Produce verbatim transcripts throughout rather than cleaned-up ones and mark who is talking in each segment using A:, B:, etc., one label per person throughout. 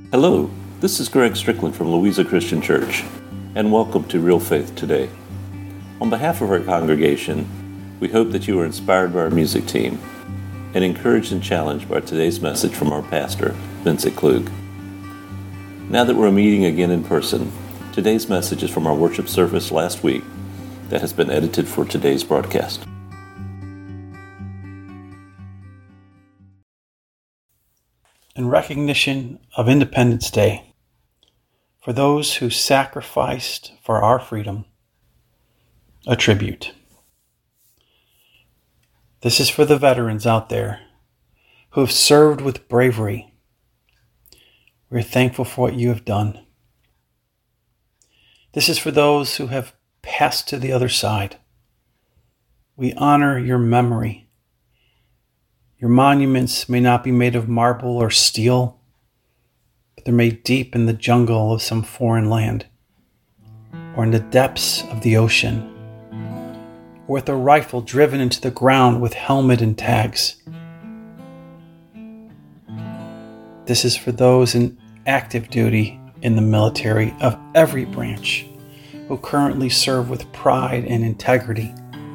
A: Hello, this is Greg Strickland from Louisa Christian Church, and welcome to Real Faith Today. On behalf of our congregation, we hope that you are inspired by our music team and encouraged and challenged by today's message from our pastor, Vincent Klug. Now that we're meeting again in person, today's message is from our worship service last week that has been edited for today's broadcast.
B: In recognition of Independence Day, for those who sacrificed for our freedom, a tribute. This is for the veterans out there who have served with bravery. We're thankful for what you have done. This is for those who have passed to the other side. We honor your memory. Your monuments may not be made of marble or steel, but they're made deep in the jungle of some foreign land, or in the depths of the ocean, or with a rifle driven into the ground with helmet and tags. This is for those in active duty in the military of every branch who currently serve with pride and integrity.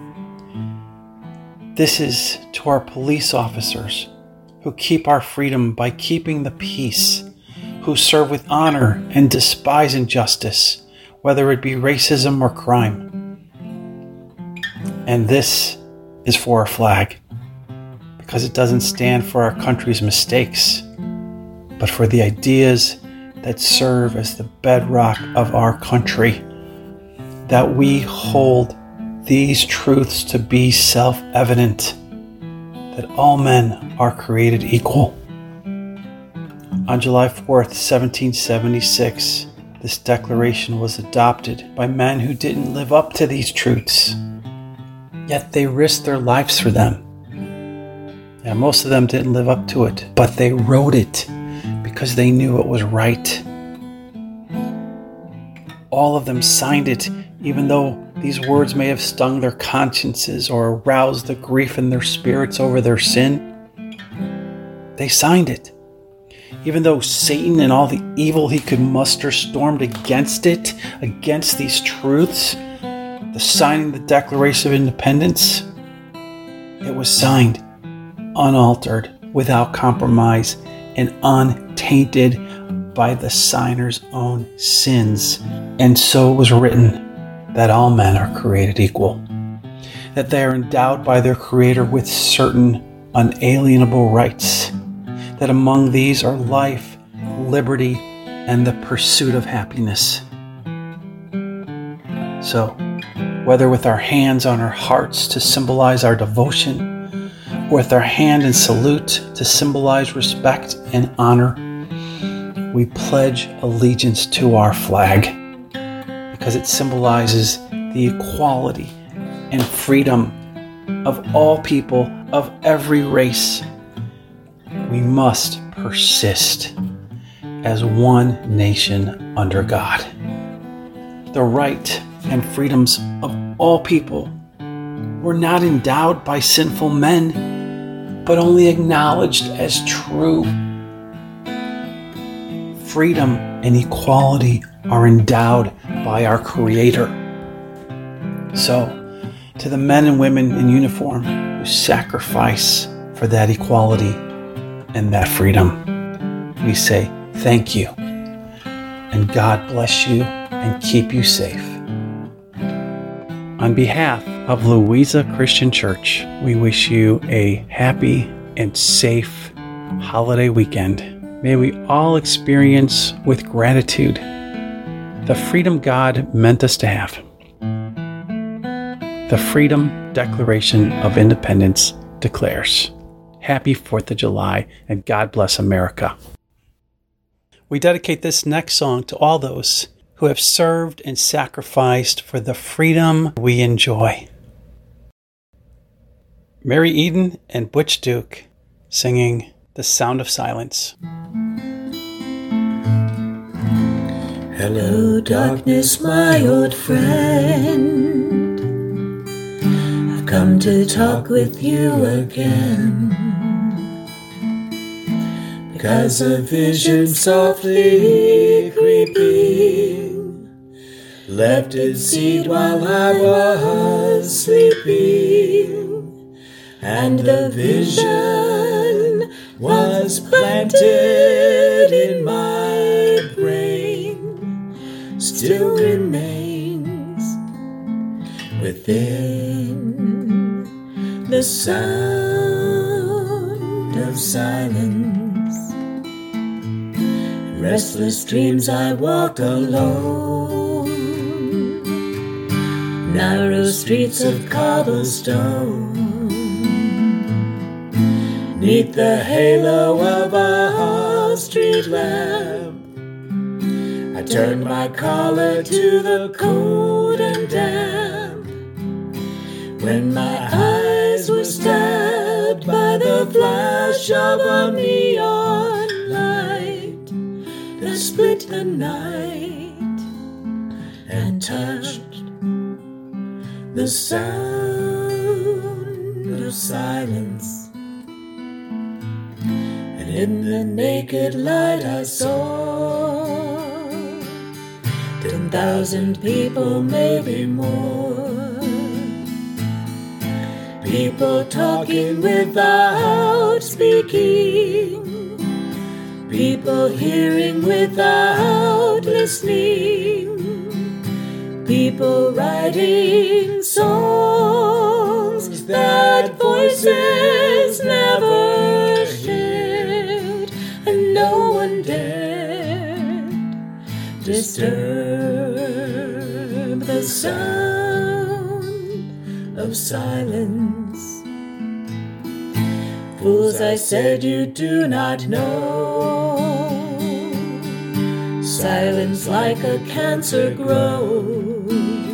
B: This is to our police officers who keep our freedom by keeping the peace, who serve with honor and despise injustice, whether it be racism or crime. And this is for our flag, because it doesn't stand for our country's mistakes, but for the ideas that serve as the bedrock of our country, that we hold these truths to be self-evident, that all men are created equal. On July fourth, seventeen seventy-six, this declaration was adopted by men who didn't live up to these truths, yet they risked their lives for them. Yeah, most of them didn't live up to it, but they wrote it because they knew it was right. All of them signed it, even though these words may have stung their consciences or aroused the grief in their spirits over their sin. They signed it. Even though Satan and all the evil he could muster stormed against it, against these truths, the signing the Declaration of Independence, it was signed, unaltered, without compromise, and untainted by the signer's own sins. And so it was written that all men are created equal, that they are endowed by their Creator with certain unalienable rights, that among these are life, liberty, and the pursuit of happiness. So, whether with our hands on our hearts to symbolize our devotion, or with our hand in salute to symbolize respect and honor, we pledge allegiance to our flag because it symbolizes the equality and freedom of all people of every race. We must persist as one nation under God. The right and freedoms of all people were not endowed by sinful men, but only acknowledged as true. Freedom and equality are endowed by our Creator. So, to the men and women in uniform who sacrifice for that equality and that freedom, we say thank you, and God bless you and keep you safe. On behalf of Louisa Christian Church, we wish you a happy and safe holiday weekend. May we all experience with gratitude the freedom God meant us to have. The Freedom Declaration of Independence declares, Happy fourth of July, and God bless America. We dedicate this next song to all those who have served and sacrificed for the freedom we enjoy. Mary Eden and Butch Duke singing The Sound of Silence.
C: Hello, darkness, my old friend. I've come to talk with you again. because a vision softly creeping left its seed while I was sleeping, and the vision was planted in my brain, still remains within the sound of silence. In restless dreams I walk alone, narrow streets of cobblestone, 'neath the halo of a street lamp. I turned my collar to the cold and damp, when my eyes were stabbed by the flash of a neon light that split the night and touched the sound of silence. And in the naked light I saw ten thousand people, maybe more, people talking without speaking, people hearing without listening, people writing songs that voices never shared, and no one dared disturb the sound of silence. Fools, I said, you do not know. Silence like a cancer grows.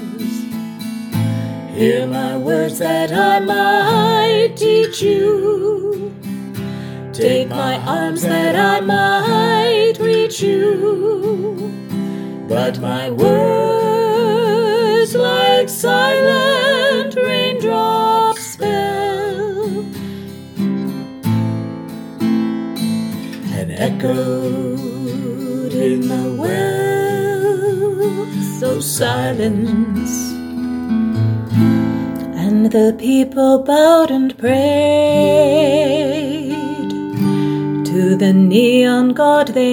C: Hear my words that I might teach you. Take my arms that I might reach you. But my words like silent raindrops fell and echoed in the wells of silence. And the people bowed and prayed to the neon god they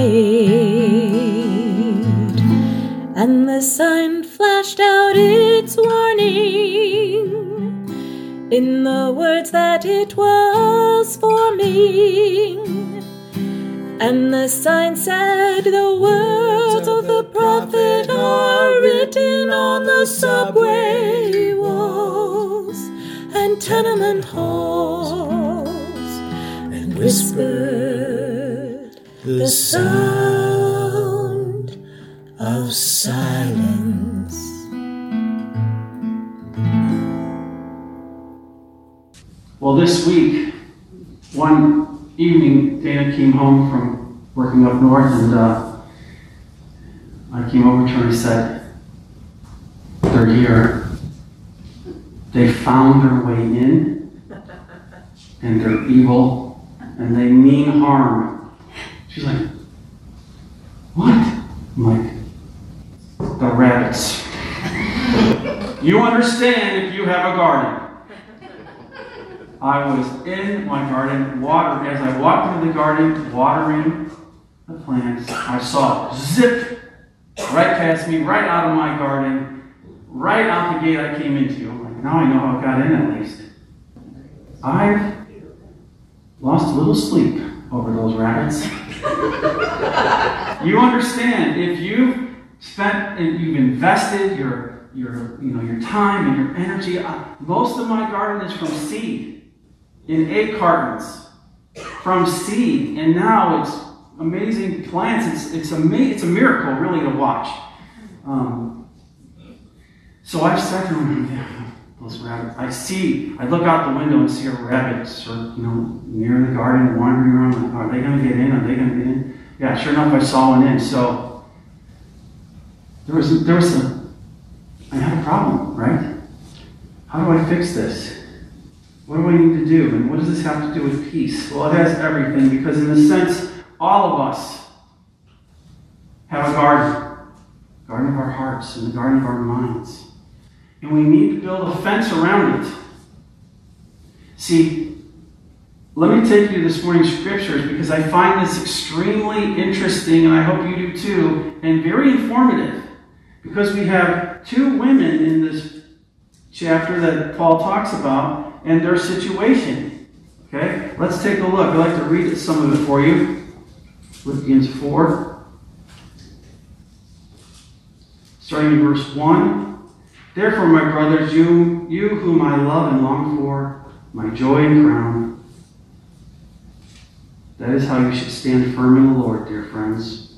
C: made, and the sign flashed out its warning in the words that it was forming. And the sign said, the words of the prophet are written on the subway walls and tenement halls, and whispered the sound of silence.
B: Well, this week, one evening, Dana came home from working up north, and uh, I came over to her and said, they're here. They found their way in, and they're evil, and they mean harm. She's like, what? I'm like, the rabbits. You understand if you have a garden. I was in my garden, water. As I walked into the garden, watering the plants, I saw zip right past me, right out of my garden, right out the gate I came into. I'm like, now I know how it got in at least. I've lost a little sleep over those rabbits. You understand, if you've spent, if you've invested your, your, you know, your time and your energy, uh, most of my garden is from seed. In egg cartons from seed, and now it's amazing plants. It's it's a it's a miracle, really, to watch. Um, so I sat there and those rabbits. I see. I look out the window and see a rabbit, sort of, you know, near the garden, wandering around. Like, are they going to get in? Are they going to get in? Yeah, sure enough, I saw one in. So there was there was a. I had a problem, right? How do I fix this? What do I need to do? And what does this have to do with peace? Well, it has everything, because in the sense all of us have a garden. Garden of our hearts and the garden of our minds. And we need to build a fence around it. See, let me take you to this morning's scriptures because I find this extremely interesting, and I hope you do too, and very informative. Because we have two women in this chapter that Paul talks about and their situation. Okay? Let's take a look. I'd like to read some of it for you. Philippians four. Starting in verse one. Therefore, my brothers, you, you whom I love and long for, my joy and crown. That is how you should stand firm in the Lord, dear friends.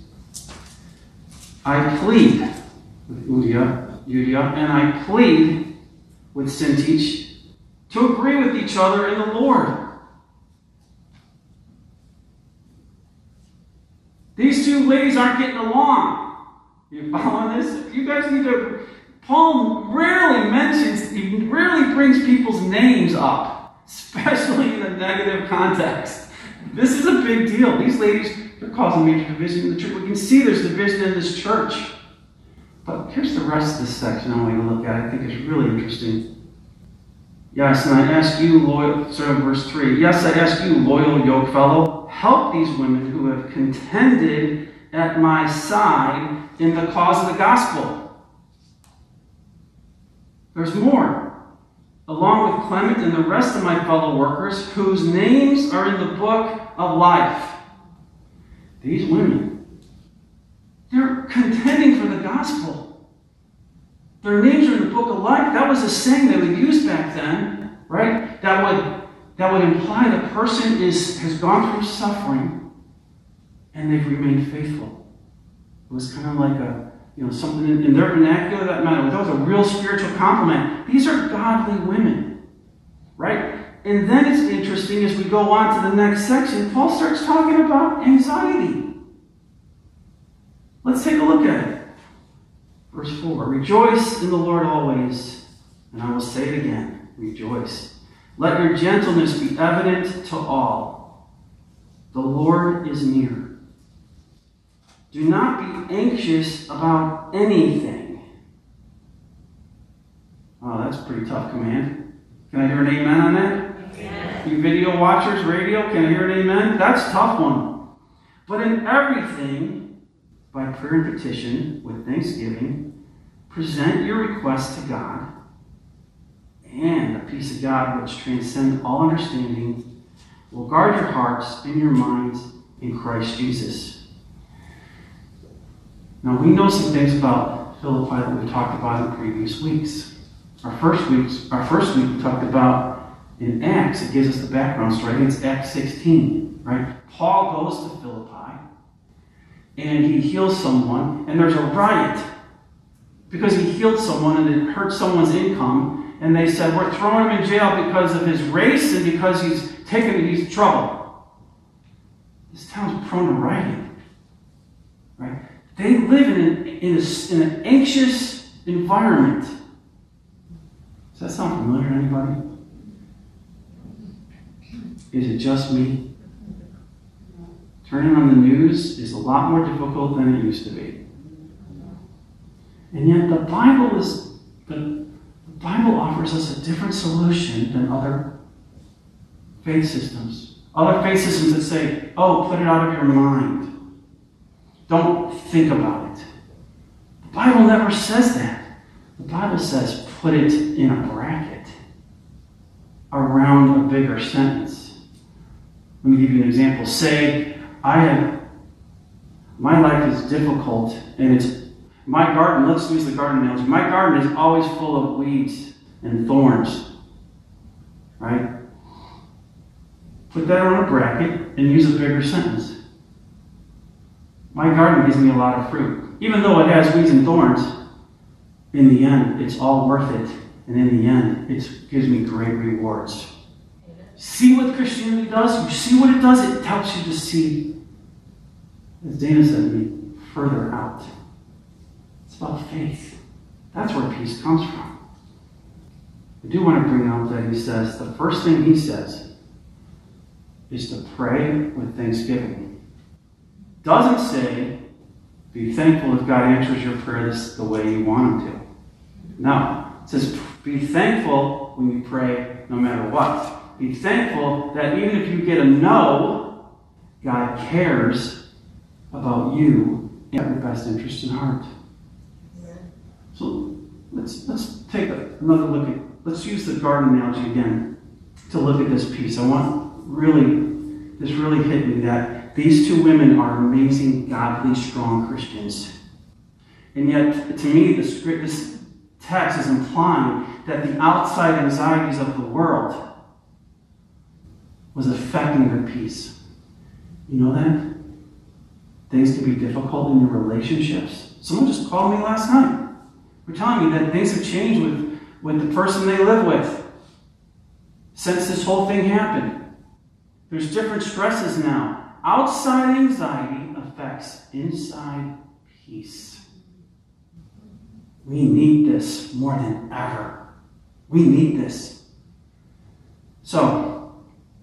B: I plead with Euodia, Euodia, and I plead with Syntyche to agree with each other in the Lord. These two ladies aren't getting along. You following this? You guys need to... Paul rarely mentions, he rarely brings people's names up, especially in a negative context. This is a big deal. These ladies, they're causing major division in the church. We can see there's division in this church. But here's the rest of this section I want you to look at. I think it's really interesting. Yes, and I ask you, loyal, starting verse three. Yes, I ask you, loyal yokefellow, help these women who have contended at my side in the cause of the gospel. There's more. Along with Clement and the rest of my fellow workers, whose names are in the book of life. These women, they're contending for the gospel. Their names are in the book of life. That was a saying they would use back then, right? That would, that would imply the person is, has gone through suffering and they've remained faithful. It was kind of like a You know, something in, in their vernacular that meant that was a real spiritual compliment. These are godly women, right? And then it's interesting as we go on to the next section, Paul starts talking about anxiety. Let's take a look at it. Verse four, rejoice in the Lord always, and I will say it again, rejoice. Let your gentleness be evident to all. The Lord is near. Do not be anxious about anything. Oh, that's a pretty tough command. Can I hear an amen on that? Amen. You video watchers, radio, can I hear an amen? That's a tough one. But in everything, by prayer and petition, with thanksgiving, present your requests to God, and the peace of God, which transcends all understanding, will guard your hearts and your minds in Christ Jesus. Now, we know some things about Philippi that we've talked about in previous weeks. Our first weeks, our first week we talked about in Acts. It gives us the background story. It's Acts sixteen, right? Paul goes to Philippi, and he heals someone, and there's a riot because he healed someone and it hurt someone's income. And they said, we're throwing him in jail because of his race and because he's taken he's trouble. This town's prone to rioting, right? They live in an, in, a, in an anxious environment. Does that sound familiar to anybody? Is it just me? Turning on the news is a lot more difficult than it used to be. And yet the Bible is the, the Bible offers us a different solution than other faith systems. Other faith systems that say, oh, put it out of your mind. Don't think about it. The Bible never says that. The Bible says put it in a bracket around a bigger sentence. Let me give you an example. Say, I have, my life is difficult and it's, my garden, let's use the garden analogy. My garden is always full of weeds and thorns. Right? Put that on a bracket and use a bigger sentence. My garden gives me a lot of fruit. Even though it has weeds and thorns, in the end, it's all worth it. And in the end, it gives me great rewards. See what Christianity does? You see what it does? It helps you to see, as Dana said to me, further out. It's about faith. That's where peace comes from. I do want to bring out that he says, the first thing he says is to pray with thanksgiving. doesn't say, be thankful if God answers your prayer this the way you want him to. No. It says, be thankful when you pray no matter what. Be thankful that even if you get a no, God cares about you and your best interest in heart. So let's let's take a, another look at, let's use the garden analogy again to look at this piece. I want really, this really hit me that these two women are amazing, godly, strong Christians. And yet, to me, this, this text is implying that the outside anxieties of the world was affecting their peace. You know that? Things can be difficult in your relationships. Someone just called me last night. They're telling me that things have changed with, with the person they live with since this whole thing happened. There's different stresses now. Outside anxiety affects inside peace. We need this more than ever. We need this. So,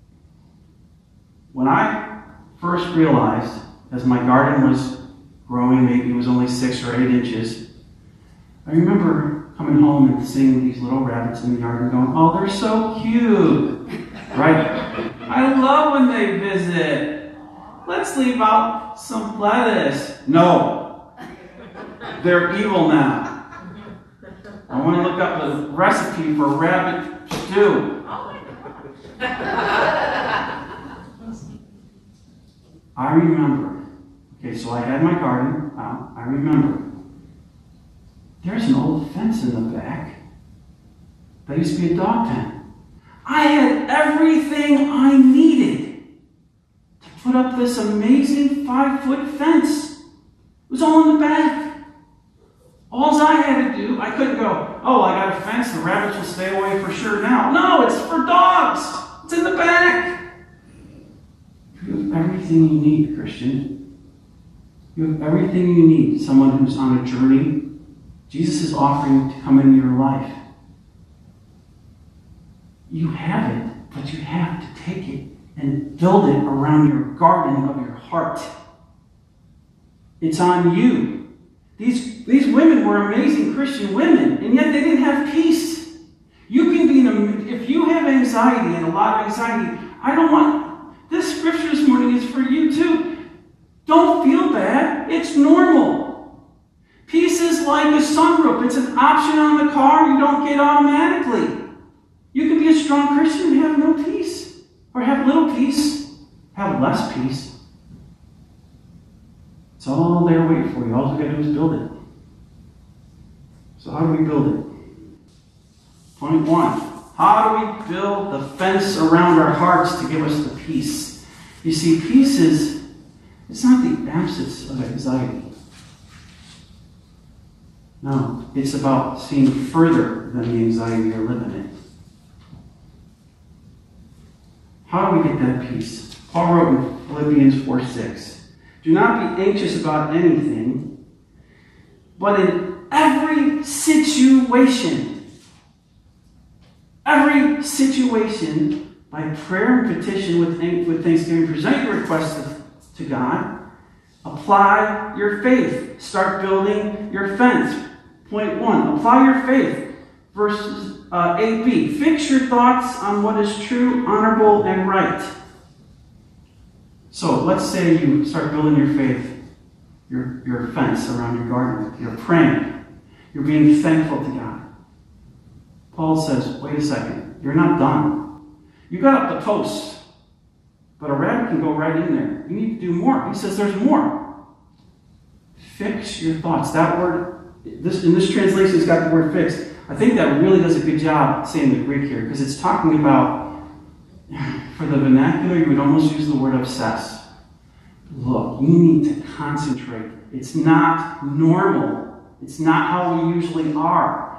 B: when I first realized, as my garden was growing, maybe it was only six or eight inches, I remember coming home and seeing these little rabbits in the yard and going, oh, they're so cute. Right? I love when they visit. Let's leave out some lettuce. No. They're evil now. I want to look up the recipe for rabbit stew. I remember. Okay, so I had my garden out. I remember. There's an old fence in the back. That used to be a dog pen. I had everything I needed to put up this amazing five-foot fence. It was all in the back. All I had to do, I couldn't go, oh, I got a fence, the rabbits will stay away for sure now. No, it's for dogs. It's in the back. You have everything you need, Christian. You have everything you need. Someone who's on a journey. Jesus is offering to come into your life. You have it, but you have to take it and build it around your garden of your heart. It's on you. These, these women were amazing Christian women, and yet they didn't have peace. You can be, in a, if you have anxiety and a lot of anxiety, I don't want, this scripture this morning is for you too. Don't feel bad. It's normal. Peace is like a sunroof. It's an option on the car you don't get automatically. You can be a strong Christian and have no peace, or have little peace, have less peace. It's all there waiting for you. All you got to do is build it. So how do we build it? Point one. How do we build the fence around our hearts to give us the peace? You see, peace is, it's not the absence of anxiety. No, it's about seeing further than the anxiety you're living in. How do we get that peace? Paul wrote in Philippians four six. Do not be anxious about anything, but in every situation, every situation, by prayer and petition with, with thanksgiving, present your requests to God. Apply your faith. Start building your fence. Point one, apply your faith. Verse uh, eight b, fix your thoughts on what is true, honorable, and right. So let's say you start building your faith, your, your fence around your garden. You're praying. You're being thankful to God. Paul says, wait a second, you're not done. You got up the posts, but a rabbit can go right in there. You need to do more. He says there's more. Fix your thoughts. That word, this in this translation, it's got the word fixed. I think that really does a good job saying the Greek here, because it's talking about, for the vernacular, you would almost use the word obsess. Look, you need to concentrate. It's not normal. It's not how we usually are.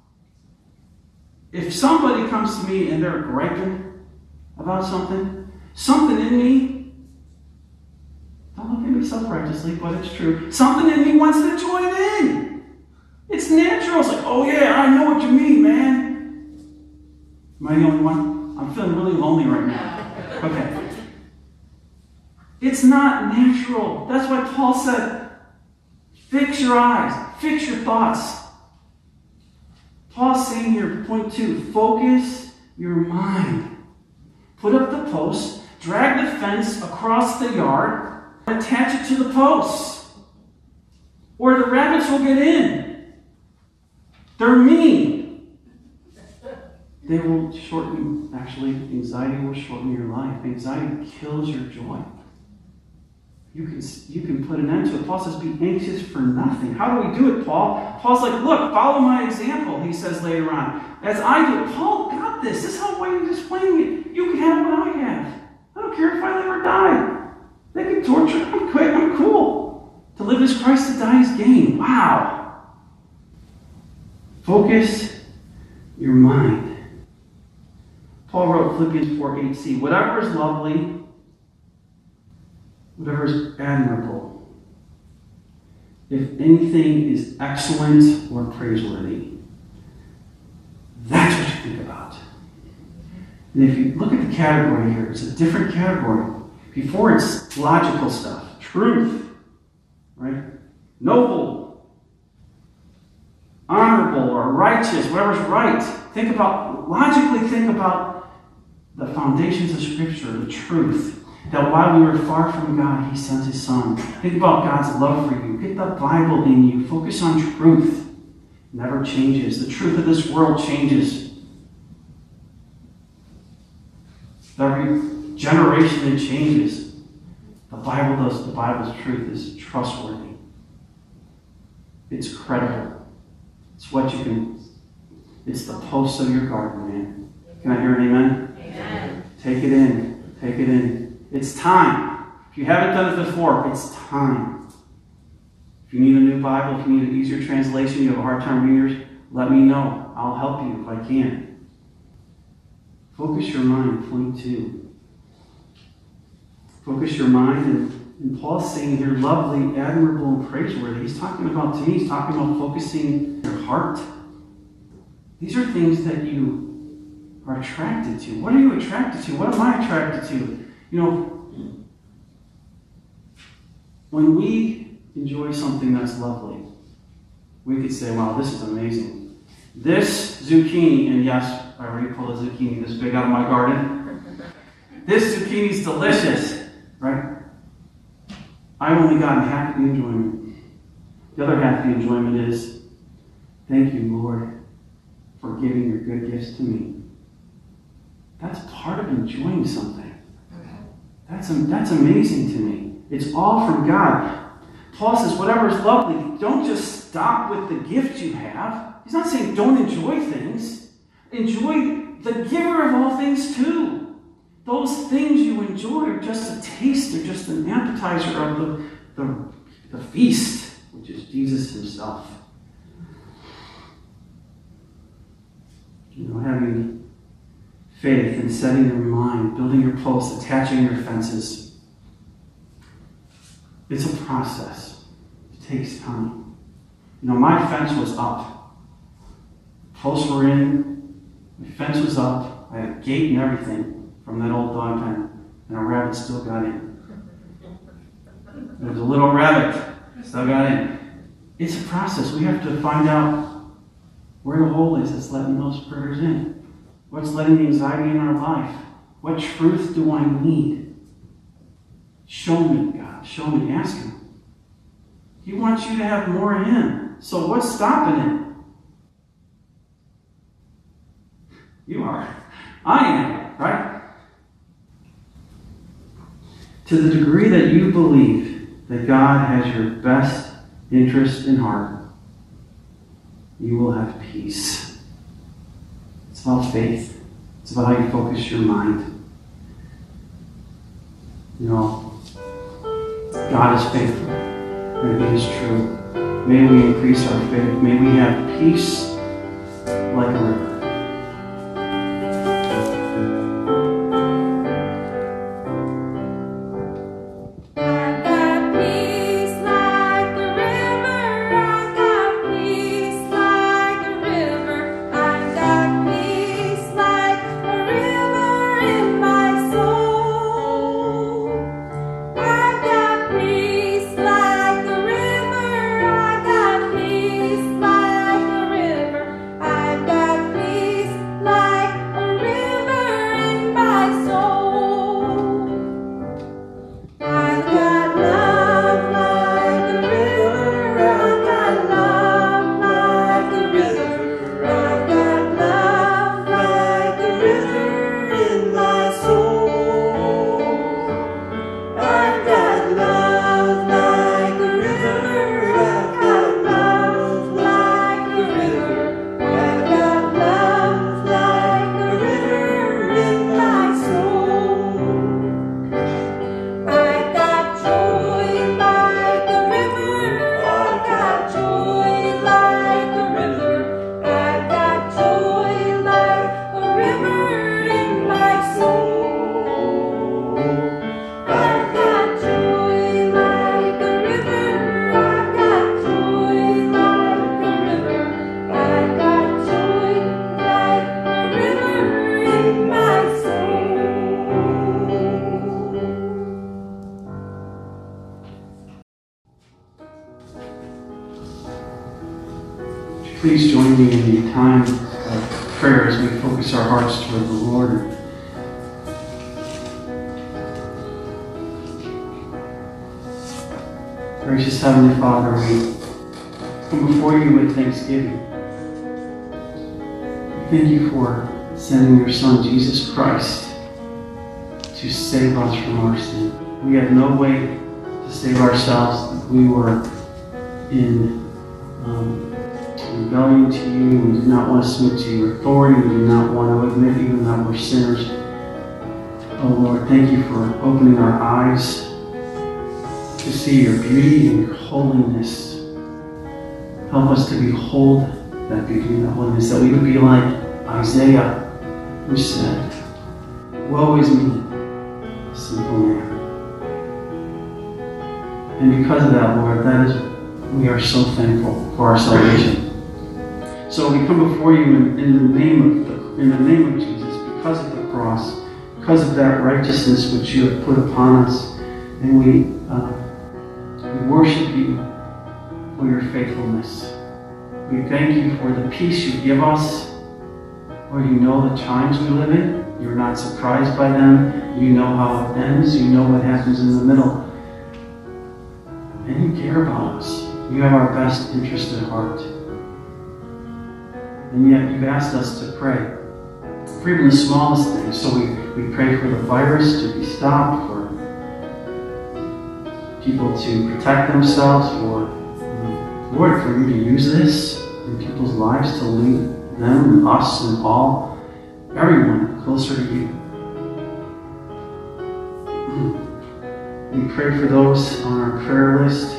B: If somebody comes to me and they're griping about something, something in me, don't look at me self-righteously, but it's true, something in me wants to join in. It's natural. It's like, oh yeah, I know what you mean, man. Am I the only one? I'm feeling really lonely right now. Okay. It's not natural. That's why Paul said, fix your eyes, fix your thoughts. Paul's saying here, point two, focus your mind. Put up the posts, drag the fence across the yard, and attach it to the posts, or the rabbits will get in. They're mean. They will shorten, actually, anxiety will shorten your life. Anxiety kills your joy. You can, you can put an end to it. Paul says, be anxious for nothing. How do we do it, Paul? Paul's like, look, follow my example, he says later on. As I do it, Paul got this. This is how why he's explaining it. You can have what I have. I don't care if I live or die. They can torture. I'm quick. I'm cool. To live is Christ, to die is gain. Wow. Focus your mind. Paul wrote Philippians four eight c, whatever is lovely, whatever is admirable, if anything is excellent or praiseworthy, that's what you think about. And if you look at the category here, it's a different category. Before it's logical stuff, truth, right? Noble, honorable, or righteous, whatever's right. Think about, logically think about the foundations of Scripture, the truth. That while we were far from God, He sent His Son. Think about God's love for you. Get the Bible in you. Focus on truth. It never changes. The truth of this world changes. Every generation it changes. The Bible does. The Bible's truth is trustworthy. It's credible. It's what you can. It's the posts of your garden, man. Can I hear an amen? Amen. Take it in. Take it in. It's time. If you haven't done it before, it's time. If you need a new Bible, if you need an easier translation, you have a hard time reading yours, let me know. I'll help you if I can. Focus your mind, point two. Focus your mind, and, and Paul's saying here, lovely, admirable, and praiseworthy. He's talking about, to me, he's talking about focusing your heart. These are things that you are attracted to. What are you attracted to? What am I attracted to? You know, when we enjoy something that's lovely, we could say, wow, this is amazing. This zucchini, and yes, I already pulled a zucchini this big out of my garden. This zucchini's delicious, right? I've only gotten half of the enjoyment. The other half of the enjoyment is, thank you, Lord, for giving your good gifts to me. That's part of enjoying something. That's, that's amazing to me. It's all from God. Paul says, whatever is lovely, don't just stop with the gift you have. He's not saying don't enjoy things. Enjoy the giver of all things too. Those things you enjoy are just a taste, they're just an appetizer of the, the, the feast, which is Jesus Himself. You know, having faith and setting your mind, building your posts, attaching your fences. It's a process. It takes time. You know, my fence was up. Posts were in. My fence was up. I had a gate and everything from that old dog pen. And a rabbit still got in. There was a little rabbit. Still got in. It's a process. We have to find out where the hole is that's letting those critters in. What's letting the anxiety in our life? What truth do I need? Show me, God. Show me. Ask Him. He wants you to have more of Him. So what's stopping it? You are. I am, right? To the degree that you believe that God has your best interest in heart, you will have peace. It's about faith. It's about how you focus your mind. You know, God is faithful, and He is true. May we increase our faith. May we have peace like a river.
C: I
B: please join me in the time of prayer as we focus our hearts toward the Lord. Gracious Heavenly Father, we come before you with thanksgiving. We thank you for sending your Son, Jesus Christ, to save us from our sin. We had no way to save ourselves. We were in um, rebellion to you. We did not want to submit to your authority. We did not want to admit even that we're sinners. Oh Lord, thank you for opening our eyes to see your beauty and your holiness. Help us to behold that beauty and that holiness, that we would be like Isaiah, who said, "Woe is me, sinful man." And because of that, Lord, that is, we are so thankful for our salvation. So we come before you in, in the name of the, in the name of Jesus, because of the cross, because of that righteousness which you have put upon us, and we uh, we worship you for your faithfulness. We thank you for the peace you give us. Lord, you know the times we live in. You're not surprised by them. You know how it ends. You know what happens in the middle. And you care about us. You have our best interest at heart. And yet you've asked us to pray for even the smallest things. So we, we pray for the virus to be stopped, for people to protect themselves, for Lord, for you to use this in people's lives to lead them and us and all, everyone closer to you. We pray for those on our prayer list.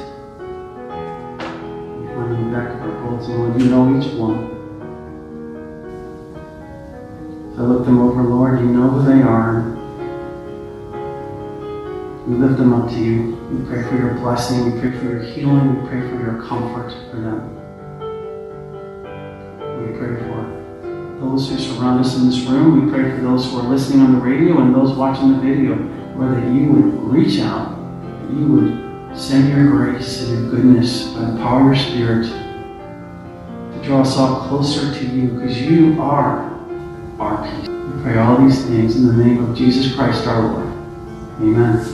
B: We find in the back of our bulletin, Lord, you know each one. So I look them over, Lord, you know who they are. We lift them up to you. We pray for your blessing. We pray for your healing. We pray for your comfort for them. We pray for those who surround us in this room. We pray for those who are listening on the radio and those watching the video, Lord, that you would reach out, that you would send your grace and your goodness by the power of your Spirit to draw us all closer to you, because you are our peace. We pray all these things in the name of Jesus Christ our Lord. Amen.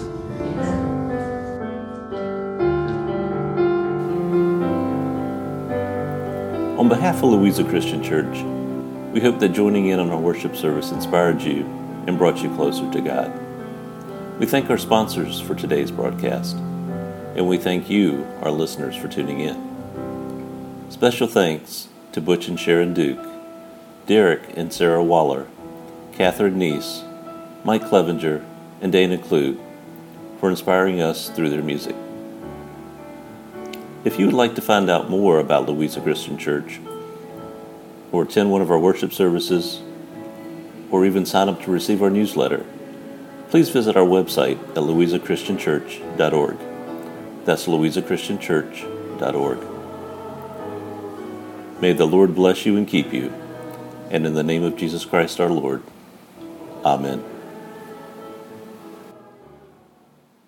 A: On behalf of Louisa Christian Church, we hope that joining in on our worship service inspired you and brought you closer to God. We thank our sponsors for today's broadcast, and we thank you, our listeners, for tuning in. Special thanks to Butch and Sharon Duke, Derek and Sarah Waller, Catherine Neese, Mike Clevenger, and Dana Klug for inspiring us through their music. If you would like to find out more about Louisa Christian Church, or attend one of our worship services, or even sign up to receive our newsletter, please visit our website at louisa christian church dot org. That's louisa christian church dot org. May the Lord bless you and keep you, and in the name of Jesus Christ our Lord, Amen.